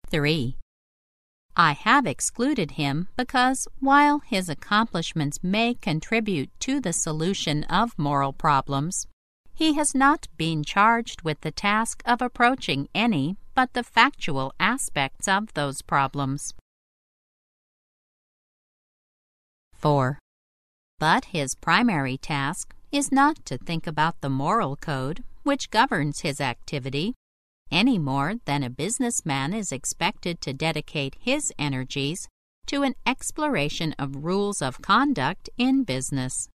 3. I have excluded him because, while his accomplishments may contribute to the solution of moral problems, he has not been charged with the task of approaching any but the factual aspects of those problems. 4. But his primary task is not to think about the moral code which governs his activity, any more than a businessman is expected to dedicate his energies to an exploration of rules of conduct in business.